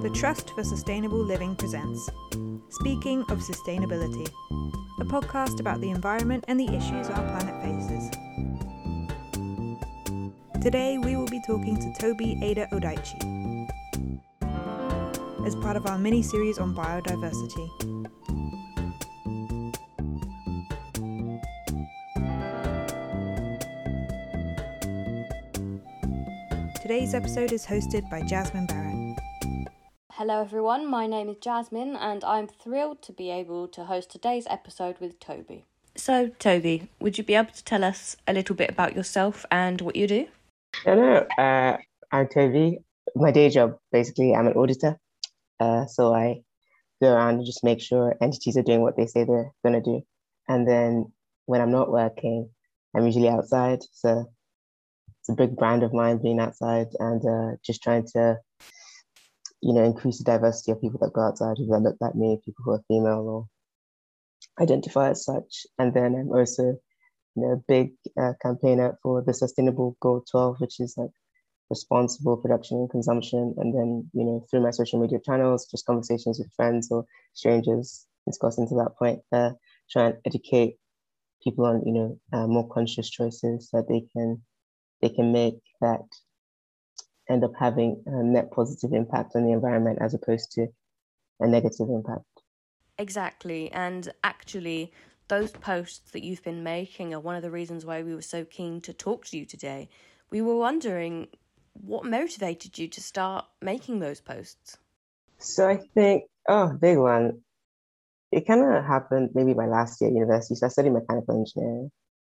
The Trust for Sustainable Living presents Speaking of Sustainability, a podcast about the environment and the issues our planet faces. Today we will be talking to Toby Ada Odaichi as part of our mini-series on biodiversity. Today's episode is hosted by Jasmine Barrett. Hello everyone, my name is Jasmine and I'm thrilled to be able to host today's episode with Toby. So, Toby, would you be able to tell us a little bit about yourself and what you do? Hello, I'm Toby. My day job, basically, I'm an auditor. So I go around and just make sure entities are doing what they say they're going to do. And then when I'm not working, I'm usually outside. So it's a big brand of mine, being outside and just trying to, increase the diversity of people that go outside, people that look like me, people who are female or identify as such. And then I'm also, a big campaigner for the Sustainable Goal 12, which is like responsible production and consumption. And then, through my social media channels, just conversations with friends or strangers, discussing to that point, try and educate people on, more conscious choices that they can make that end up having a net positive impact on the environment as opposed to a negative impact. Exactly. And actually, those posts that you've been making are one of the reasons why we were so keen to talk to you today. We were wondering what motivated you to start making those posts? So I think, big one. It kind of happened maybe my last year at university. So I studied mechanical engineering.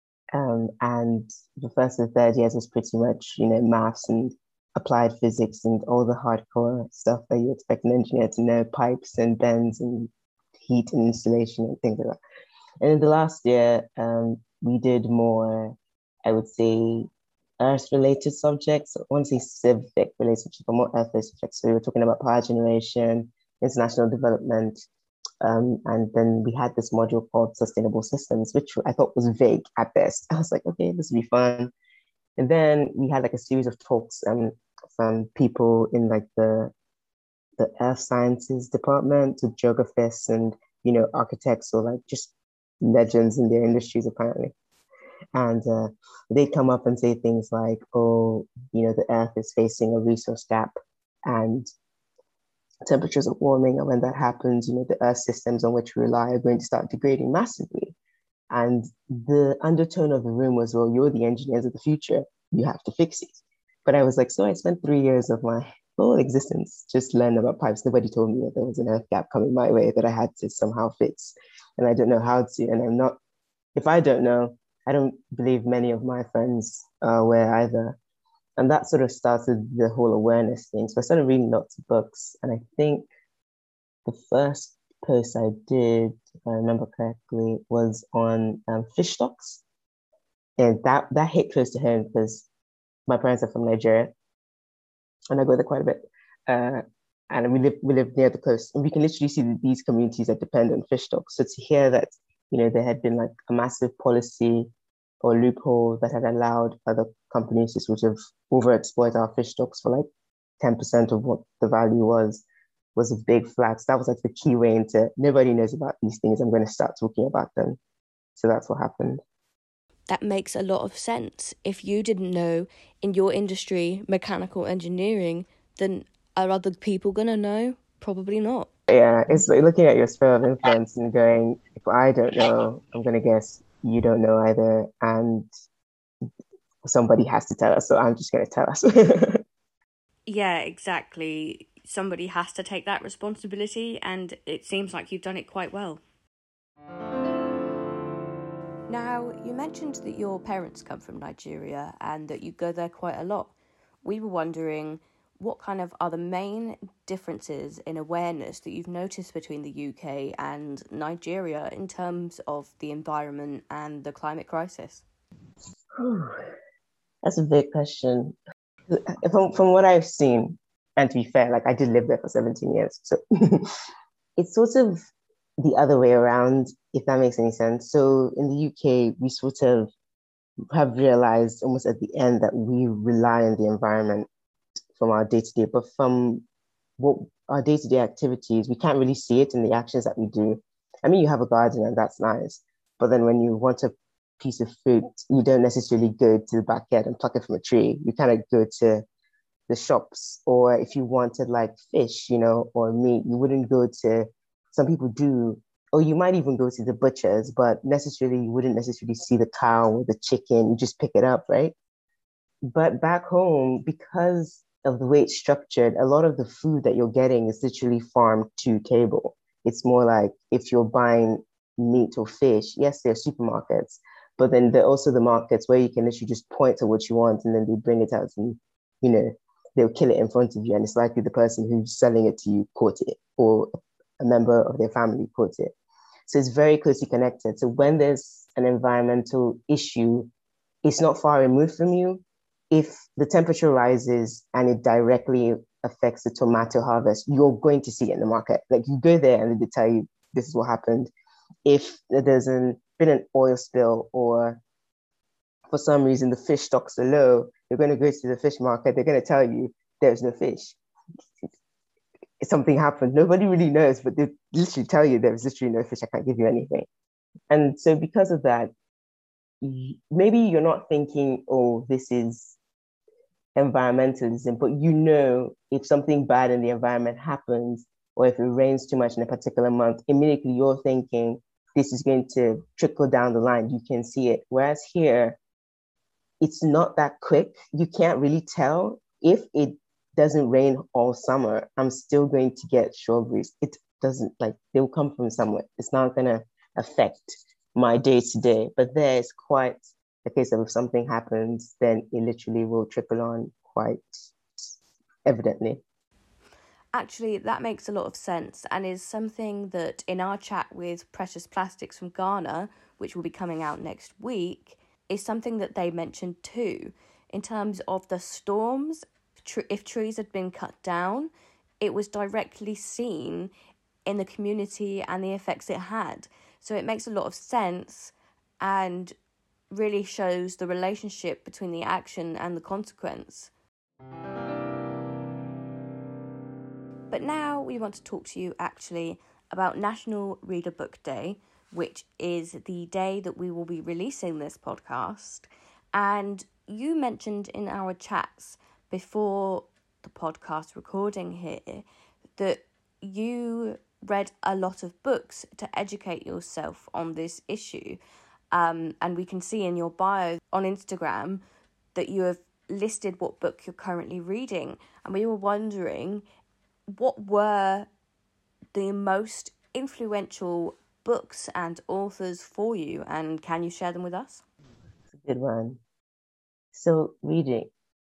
And the first and third years was pretty much, maths and applied physics and all the hardcore stuff that you expect an engineer to know, pipes and bends and heat and installation and things like that. And in the last year, we did more, I would say, earth-related subjects. I want to say civic-related, but more earth-related subjects. So we were talking about power generation, international development, and then we had this module called Sustainable Systems, which I thought was vague at best. I was like, okay, this will be fun. And then we had like a series of talks from people in like the earth sciences department, to geographists and, architects or like just legends in their industries apparently. And they'd come up and say things like, the earth is facing a resource gap and temperatures are warming. And when that happens, the earth systems on which we rely are going to start degrading massively. And the undertone of the room was, well, you're the engineers of the future. You have to fix it. But I was like, so I spent 3 years of my whole existence just learning about pipes. Nobody told me that there was an earth gap coming my way that I had to somehow fix. And I don't know how to. And I'm not, if I don't know, I don't believe many of my friends are aware either. And that sort of started the whole awareness thing. So I started reading lots of books. And I think the first post I did, if I remember correctly, was on fish stocks. And that hit close to home because my parents are from Nigeria and I go there quite a bit. And we live near the coast, and we can literally see that these communities that depend on fish stocks. So to hear that, there had been like a massive policy or loophole that had allowed other companies to sort of overexploit our fish stocks for like 10% of what the value was a big flag. So that was like the key way into nobody knows about these things. I'm going to start talking about them. So that's what happened. That makes a lot of sense. If you didn't know in your industry, mechanical engineering, then are other people going to know? Probably not. Yeah, it's like looking at your sphere of influence and going, if I don't know, I'm going to guess you don't know either. And somebody has to tell us. So I'm just going to tell us. Yeah, exactly. Somebody has to take that responsibility, and it seems like you've done it quite well. Now, you mentioned that your parents come from Nigeria and that you go there quite a lot. We were wondering what kind of are the main differences in awareness that you've noticed between the UK and Nigeria in terms of the environment and the climate crisis? That's a big question. From what I've seen, and to be fair, like I did live there for 17 years. So it's sort of the other way around, if that makes any sense. So in the UK, we sort of have realized almost at the end that we rely on the environment from our day to day, but from what our day-to-day activities, we can't really see it in the actions that we do. I mean, you have a garden and that's nice, but then when you want a piece of fruit, you don't necessarily go to the backyard and pluck it from a tree. You kind of go to the shops, or if you wanted like fish, or meat, you wouldn't go to, some people do, or you might even go to the butchers, but necessarily you wouldn't necessarily see the cow or the chicken, you just pick it up, right? But back home, because of the way it's structured, a lot of the food that you're getting is literally farmed to table. It's more like if you're buying meat or fish, yes, there are supermarkets, but then there are also the markets where you can literally just point to what you want and then they bring it out and, they'll kill it in front of you. And it's likely the person who's selling it to you caught it or a member of their family caught it. So it's very closely connected. So when there's an environmental issue, it's not far removed from you. If the temperature rises and it directly affects the tomato harvest, you're going to see it in the market. Like you go there and they tell you this is what happened. If there's been an oil spill or for some reason the fish stocks are low, you're going to go to the fish market, they're going to tell you there's no fish. Something happened. Nobody really knows, but they literally tell you there's literally no fish. I can't give you anything. And so because of that, maybe you're not thinking, oh, this is environmentalism, but if something bad in the environment happens, or if it rains too much in a particular month, immediately you're thinking this is going to trickle down the line. You can see it. Whereas here, it's not that quick. You can't really tell. If it doesn't rain all summer, I'm still going to get strawberries. It doesn't, they'll come from somewhere. It's not going to affect my day to day. But there is quite a case of if something happens, then it literally will trickle on quite evidently. Actually, that makes a lot of sense and is something that in our chat with Precious Plastics from Ghana, which will be coming out next week, is something that they mentioned too. In terms of the storms, if trees had been cut down, it was directly seen in the community and the effects it had. So it makes a lot of sense and really shows the relationship between the action and the consequence. But now we want to talk to you actually about National Read a Book Day, which is the day that we will be releasing this podcast. And you mentioned in our chats before the podcast recording here that you read a lot of books to educate yourself on this issue. And we can see in your bio on Instagram that you have listed what book you're currently reading. And we were wondering, what were the most influential books and authors for you, and can you share them with us? It's a good one. So reading,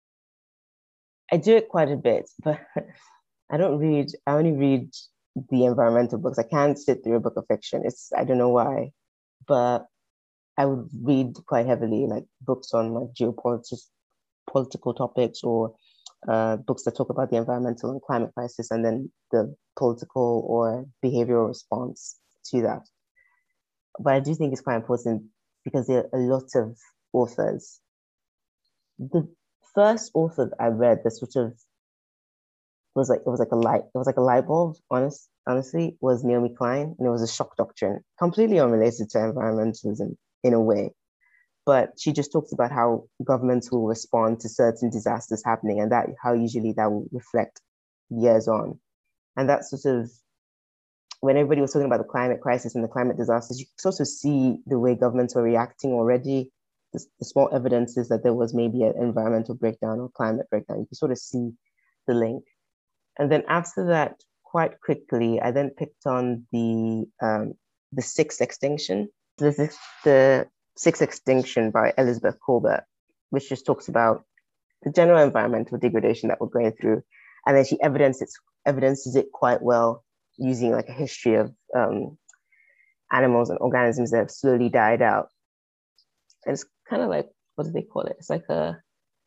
I do it quite a bit, but I only read the environmental books. I can't sit through a book of fiction. I don't know why, but I would read quite heavily, like books on like geopolitics, political topics, or books that talk about the environmental and climate crisis, and then the political or behavioral response to that. But I do think it's quite important because there are a lot of authors. The first author that I read that sort of was like a light bulb, honestly, was Naomi Klein, and it was a shock doctrine, completely unrelated to environmentalism in a way. But she just talks about how governments will respond to certain disasters happening, and that how usually that will reflect years on. And that's sort of when everybody was talking about the climate crisis and the climate disasters, you could also see the way governments were reacting already. The small evidences that there was maybe an environmental breakdown or climate breakdown. You could sort of see the link. And then after that, quite quickly, I then picked on the Sixth Extinction. The Sixth Extinction by Elizabeth Kolbert, which just talks about the general environmental degradation that we're going through. And then she evidences it quite well using like a history of animals and organisms that have slowly died out. And it's kind of like, what do they call it? It's like a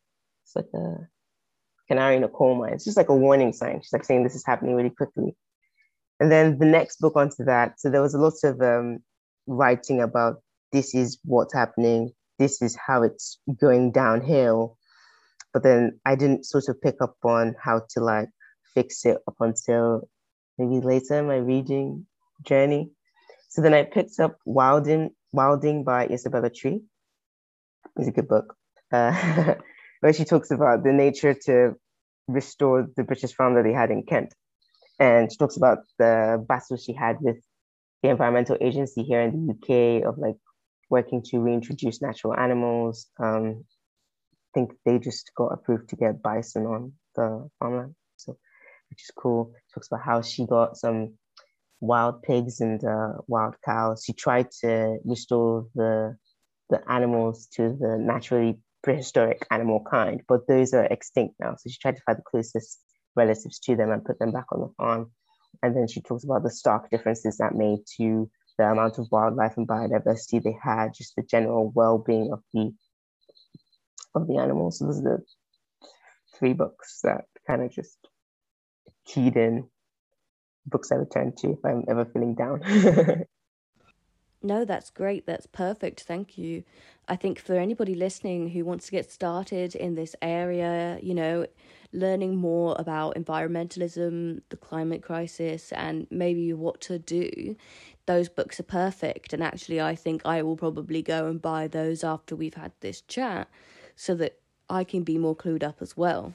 canary in a coal mine. It's just like a warning sign. She's like saying this is happening really quickly. And then the next book onto that, so there was a lot of writing about this is what's happening, this is how it's going downhill. But then I didn't sort of pick up on how to like fix it up until maybe later in my reading journey. So then I picked up Wilding by Isabella Tree. It's a good book. Where she talks about the nature to restore the British farm that they had in Kent. And she talks about the battle she had with the environmental agency here in the UK of like working to reintroduce natural animals. I think they just got approved to get bison on the farmland, so which is cool. She talks about how she got some wild pigs and wild cows. She tried to restore the animals to the naturally prehistoric animal kind, but those are extinct now. So she tried to find the closest relatives to them and put them back on the farm. And then she talks about the stark differences that made to the amount of wildlife and biodiversity they had, just the general well-being of the animals. So those are the 3 books that kind of just keyed in books I would turn to if I'm ever feeling down. No, that's great. That's perfect. Thank you. I think for anybody listening who wants to get started in this area, learning more about environmentalism, the climate crisis, and maybe what to do, those books are perfect. And actually, I think I will probably go and buy those after we've had this chat so that I can be more clued up as well.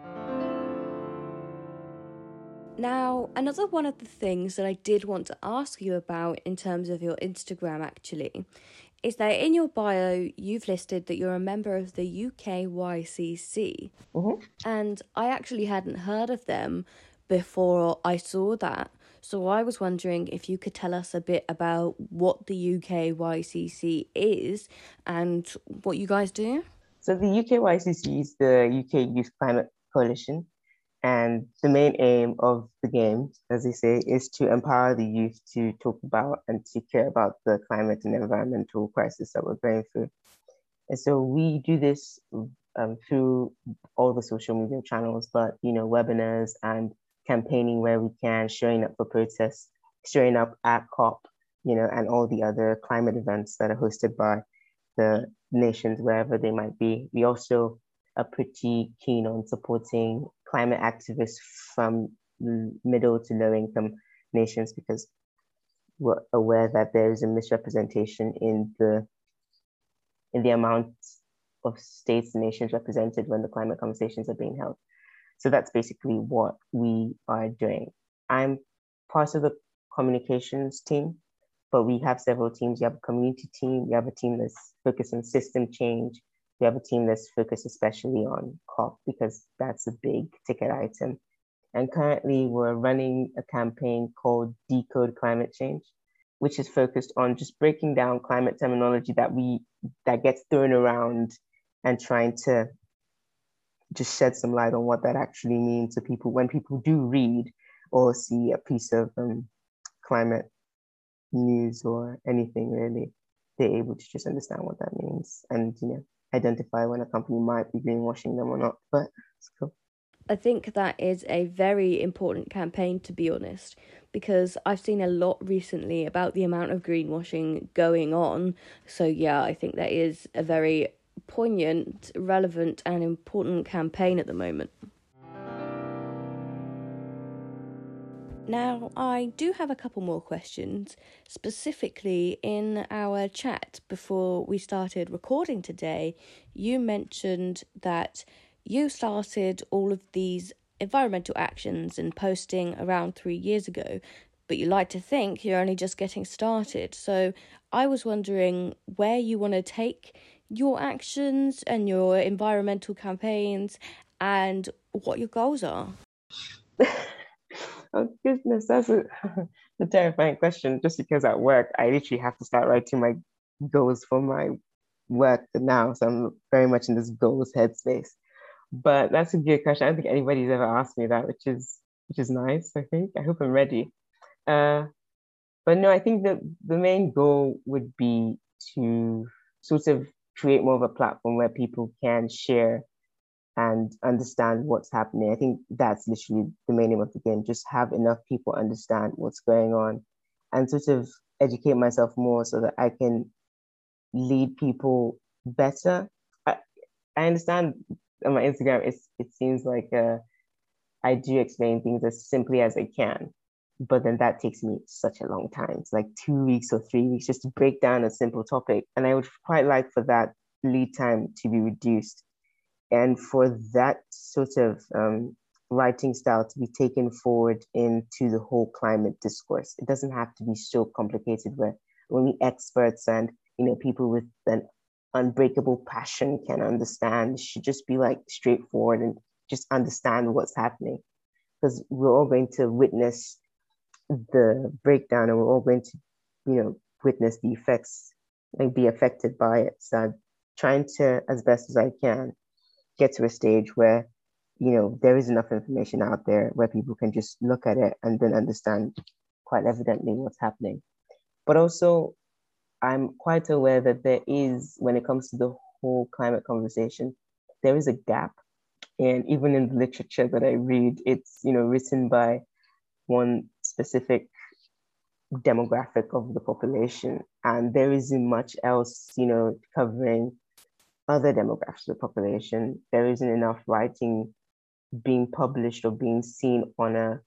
Now, another one of the things that I did want to ask you about in terms of your Instagram actually is that in your bio you've listed that you're a member of the UKYCC. Mm-hmm. And I actually hadn't heard of them before I saw that. So I was wondering if you could tell us a bit about what the UKYCC is and what you guys do. So the UKYCC is the UK Youth Climate Coalition. And the main aim of the games, as they say, is to empower the youth to talk about and to care about the climate and environmental crisis that we're going through. And so we do this through all the social media channels, but, webinars and campaigning where we can, showing up for protests, showing up at COP, and all the other climate events that are hosted by the nations, wherever they might be. We also are pretty keen on supporting climate activists from middle to low income nations because we're aware that there is a misrepresentation in the amount of states and nations represented when the climate conversations are being held. So that's basically what we are doing. I'm part of the communications team, but we have several teams. You have a community team, you have a team that's focused on system change, we have a team that's focused especially on COP because that's a big ticket item. And currently we're running a campaign called Decode Climate Change, which is focused on just breaking down climate terminology that gets thrown around and trying to just shed some light on what that actually means to people when people do read or see a piece of climate news or anything really, they're able to just understand what that means and identify when a company might be greenwashing them or not. But it's cool. I think that is a very important campaign, to be honest, because I've seen a lot recently about the amount of greenwashing going on. So yeah, I think that is a very poignant, relevant and important campaign at the moment. Now, I do have a couple more questions, specifically in our chat before we started recording today. You mentioned that you started all of these environmental actions and posting around 3 years ago, but you like to think you're only just getting started. So I was wondering where you want to take your actions and your environmental campaigns and what your goals are. Oh goodness, that's a terrifying question. Just because at work, I literally have to start writing my goals for my work now. So I'm very much in this goals headspace. But that's a good question. I don't think anybody's ever asked me that, which is nice, I think. I hope I'm ready. But no, I think that the main goal would be to sort of create more of a platform where people can share and understand what's happening. I think that's literally the main aim of the game. Just have enough people understand what's going on and sort of educate myself more so that I can lead people better. I understand on my Instagram, it seems like I do explain things as simply as I can. But then that takes me such a long time. It's like 2 weeks or 3 weeks just to break down a simple topic. And I would quite like for that lead time to be reduced and for that sort of writing style to be taken forward into the whole climate discourse. It doesn't have to be so complicated where only experts and people with an unbreakable passion can understand. It should just be like straightforward and just understand what's happening, because we're all going to witness the breakdown and we're all going to witness the effects, like be affected by it. So I'm trying to, as best as I can, get to a stage where there is enough information out there where people can just look at it and then understand quite evidently what's happening. But also, I'm quite aware that there is, when it comes to the whole climate conversation, there is a gap. And even in the literature that I read, it's written by one specific demographic of the population, and there isn't much else covering other demographics of the population. There isn't enough writing being published or being seen on a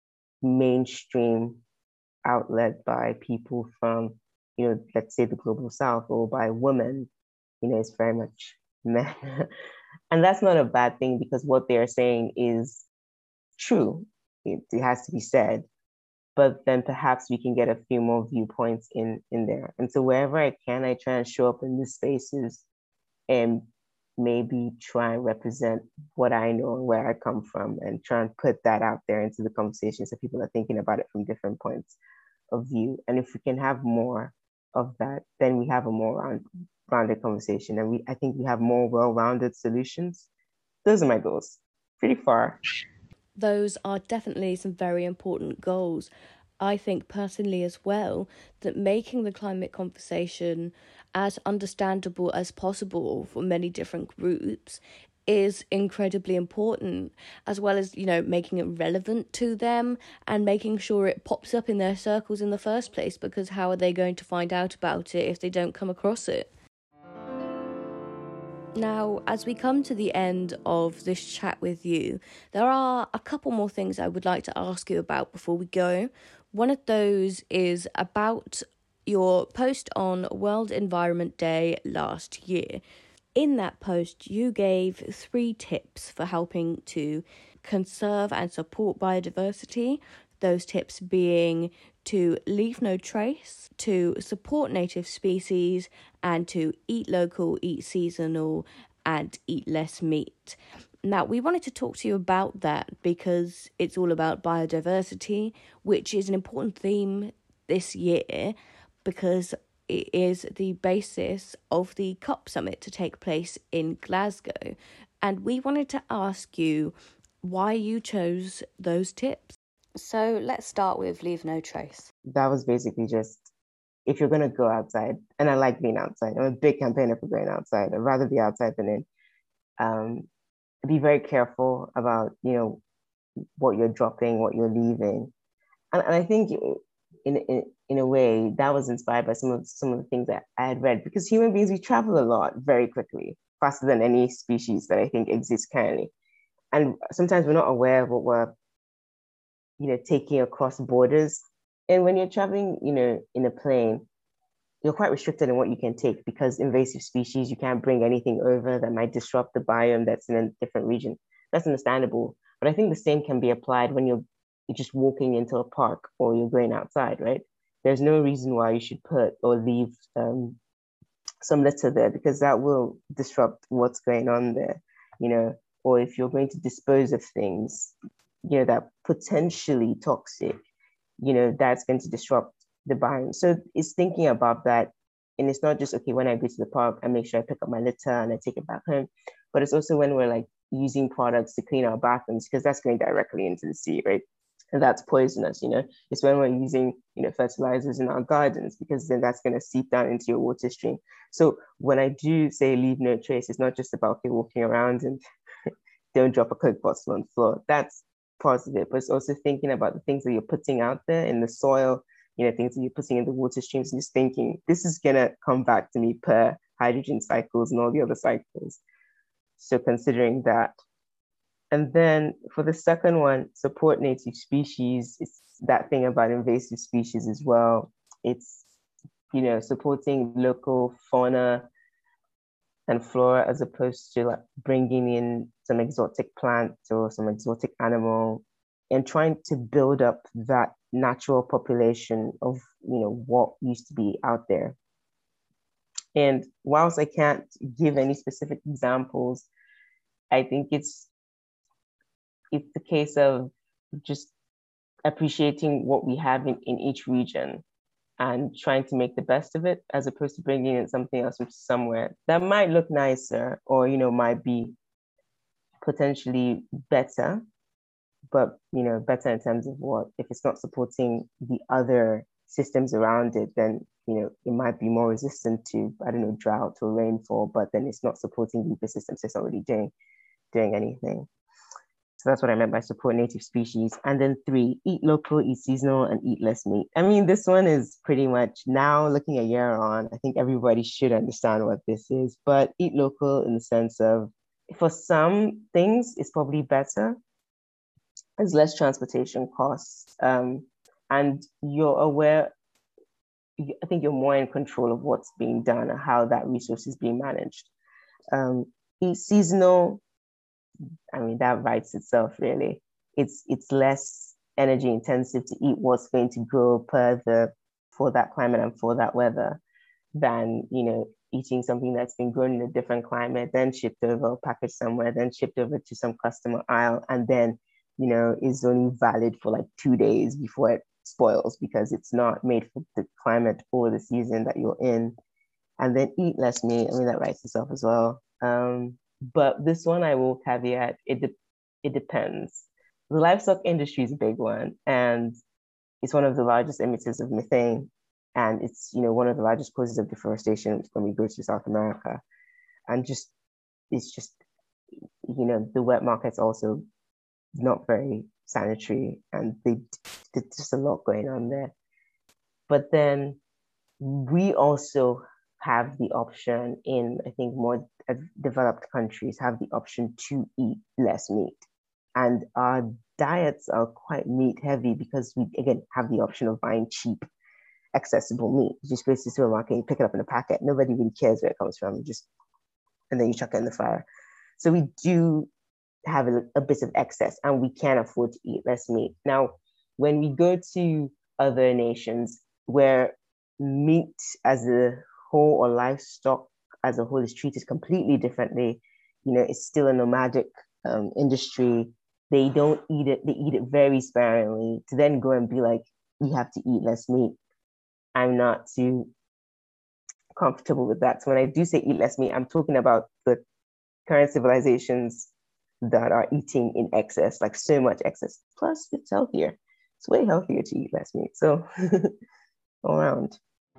mainstream outlet by people from let's say the global south, or by women. It's very much men. And that's not a bad thing, because what they're saying is true. It has to be said, but then perhaps we can get a few more viewpoints in there. And so wherever I can, I try and show up in these spaces and maybe try and represent what I know and where I come from, and try and put that out there into the conversation so people are thinking about it from different points of view. And if we can have more of that, then we have a more rounded conversation, and I think we have more well-rounded solutions. Those are my goals. Pretty far. Those are definitely some very important goals. I think personally as well that making the climate conversation as understandable as possible for many different groups is incredibly important, as well as, making it relevant to them and making sure it pops up in their circles in the first place, because how are they going to find out about it if they don't come across it? Now, as we come to the end of this chat with you, there are a couple more things I would like to ask you about before we go. One of those is about your post on World Environment Day last year. In that post, you gave 3 tips for helping to conserve and support biodiversity. Those tips being to leave no trace, to support native species, and to eat local, eat seasonal, and eat less meat. Now, we wanted to talk to you about that because it's all about biodiversity, which is an important theme this year because it is the basis of the COP summit to take place in Glasgow. And we wanted to ask you why you chose those tips. So let's start with leave no trace. That was basically just, if you're going to go outside, and I like being outside, I'm a big campaigner for going outside. I'd rather be outside than in. Be very careful about, what you're dropping, what you're leaving. And I think in a way that was inspired by some of the things that I had read, because human beings, we travel a lot very quickly, faster than any species that I think exists currently. And sometimes we're not aware of what we're taking across borders. And when you're traveling, in a plane, you're quite restricted in what you can take, because invasive species, you can't bring anything over that might disrupt the biome that's in a different region. That's understandable. But I think the same can be applied when you're just walking into a park or you're going outside, right? There's no reason why you should put or leave some litter there, because that will disrupt what's going on there, or if you're going to dispose of things, that potentially toxic, that's going to disrupt the biome. So it's thinking about that. And it's not just, okay, when I go to the park, I make sure I pick up my litter and I take it back home. But it's also when we're like using products to clean our bathrooms, because that's going directly into the sea, right? And that's poisonous, It's when we're using, fertilizers in our gardens, because then that's going to seep down into your water stream. So when I do say leave no trace, it's not just about, okay, walking around and don't drop a Coke bottle on the floor. That's part of it, but it's also thinking about the things that you're putting out there in the soil, things that you're putting in the water streams, and just thinking, this is going to come back to me per hydrogen cycles and all the other cycles. So considering that, And then for the second one, support native species. It's that thing about invasive species as well. It's, supporting local fauna and flora as opposed to like bringing in some exotic plant or some exotic animal and trying to build up that natural population of, what used to be out there. And whilst I can't give any specific examples, I think it's the case of just appreciating what we have in each region and trying to make the best of it, as opposed to bringing in something else from somewhere that might look nicer or, might be potentially better, but, better in terms of what? If it's not supporting the other systems around it, then, it might be more resistant to, I don't know, drought or rainfall, but then it's not supporting the ecosystem, so it's not really doing anything. So that's what I meant by support native species. And then 3, eat local, eat seasonal, and eat less meat. I mean, this one is pretty much, now looking a year on, I think everybody should understand what this is, but eat local in the sense of, for some things, it's probably better. There's less transportation costs. And you're aware, I think you're more in control of what's being done and how that resource is being managed. Eat seasonal, I mean, that writes itself, really. It's less energy intensive to eat what's going to grow for that climate and for that weather than, eating something that's been grown in a different climate, then shipped over, packaged somewhere, then shipped over to some customer aisle, and then, is only valid for like 2 days before it spoils because it's not made for the climate or the season that you're in. And then eat less meat. I mean, that writes itself as well. But this one I will caveat, it depends. The livestock industry is a big one, and it's one of the largest emitters of methane. And it's, one of the largest causes of deforestation when we go to South America. And it's just, the wet market's also not very sanitary, and there's just a lot going on there. But then we also have the option in, I think, more developed countries have the option to eat less meat. And our diets are quite meat heavy because we, again, have the option of buying cheap, accessible meat. You just go to the supermarket, you pick it up in a packet. Nobody really cares where it comes from. And then you chuck it in the fire. So we do have a bit of excess, and we can afford to eat less meat. Now, when we go to other nations where meat as a whole or livestock as a whole is treated completely differently, it's still a nomadic industry. They don't eat it. They eat it very sparingly. To then go and be like, you have to eat less meat, I'm not too comfortable with that. So when I do say eat less meat, I'm talking about the current civilizations that are eating in excess, like so much excess. Plus, it's healthier. It's way healthier to eat less meat. So all around.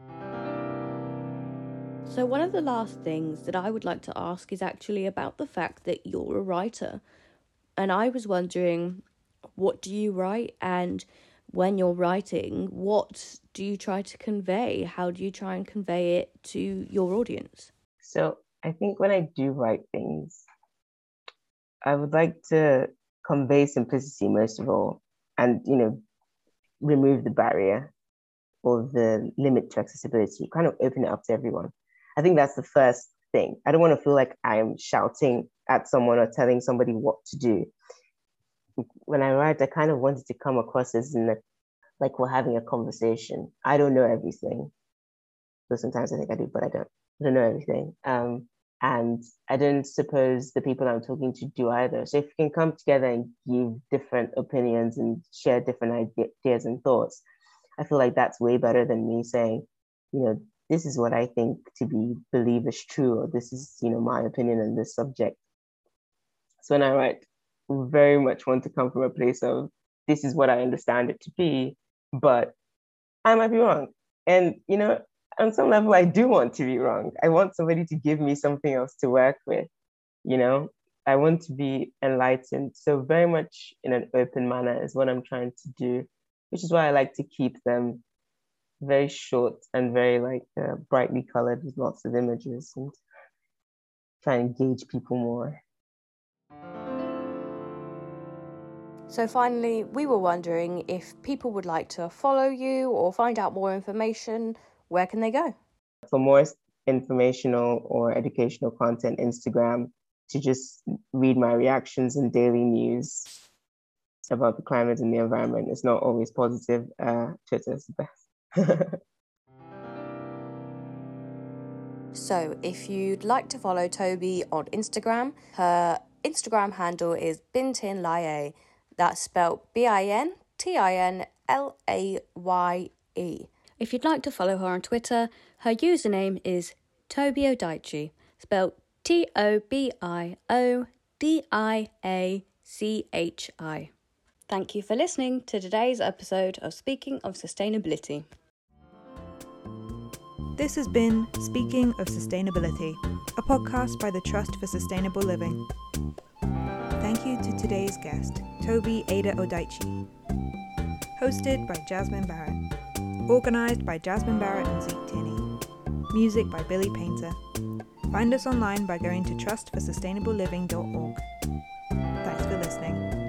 So one of the last things that I would like to ask is actually about the fact that you're a writer. And I was wondering, what do you write? And when you're writing, what do you try to convey? How do you try and convey it to your audience? So I think when I do write things, I would like to convey simplicity most of all, and, remove the barrier or the limit to accessibility, kind of open it up to everyone. I think that's the first thing. I don't want to feel like I'm shouting at someone or telling somebody what to do. When I write, I kind of wanted to come across as like we're having a conversation. I don't know everything. So sometimes I think I do, but I don't. I don't know everything. And I don't suppose the people I'm talking to do either. So if you can come together and give different opinions and share different ideas and thoughts, I feel like that's way better than me saying, this is what I think to be believe is true, or this is, my opinion on this subject. So when I write, I very much want to come from a place of, this is what I understand it to be, but I might be wrong. And, on some level, I do want to be wrong. I want somebody to give me something else to work with, I want to be enlightened. So very much in an open manner is what I'm trying to do, which is why I like to keep them very short and very brightly colored with lots of images and try and engage people more. So finally, we were wondering if people would like to follow you or find out more information, where can they go? For more informational or educational content, Instagram, to just read my reactions and daily news about the climate and the environment. It's not always positive. Twitter is the best. So if you'd like to follow Toby on Instagram, her Instagram handle is bintinlaye. That's spelled BINTINLAYE. If you'd like to follow her on Twitter, her username is Toby Odaichi, spelled TOBIODIACHI. Thank you for listening to today's episode of Speaking of Sustainability. This has been Speaking of Sustainability, a podcast by the Trust for Sustainable Living. Thank you to today's guest, Toby Ada Odaichi. Hosted by Jasmine Barrett. Organised by Jasmine Barrett and Zeke Tierney. Music by Billy Painter. Find us online by going to trustforsustainableliving.org. Thanks for listening.